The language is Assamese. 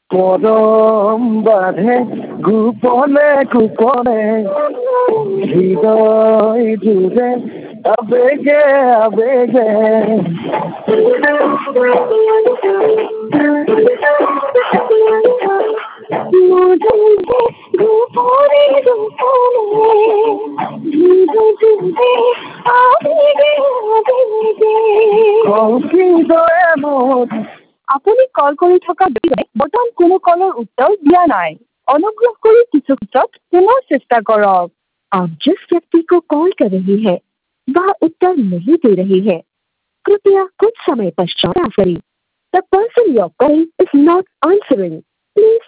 পদম বাঁধে গোপনে গোপনে হৃদয় জুড়ে আবেগে আবেগে। গোপনে গোপনে হৃদয় জুড়ে আবেগে আবেগে। আপুনি কল কৰি থকা ব্যক্তিয়ে বৰ্তমান কোনো কলৰ উত্তৰ দিয়া নাই। অনুগ্रह কৰি কিছু পিছত পুনৰ চেষ্টা करक। आप जिस व्यक्ति को कॉल कर रही है वह उत्तर नहीं दे रही है, कृपया कुछ समय पश्चात करें। The person you're calling is not answering. Please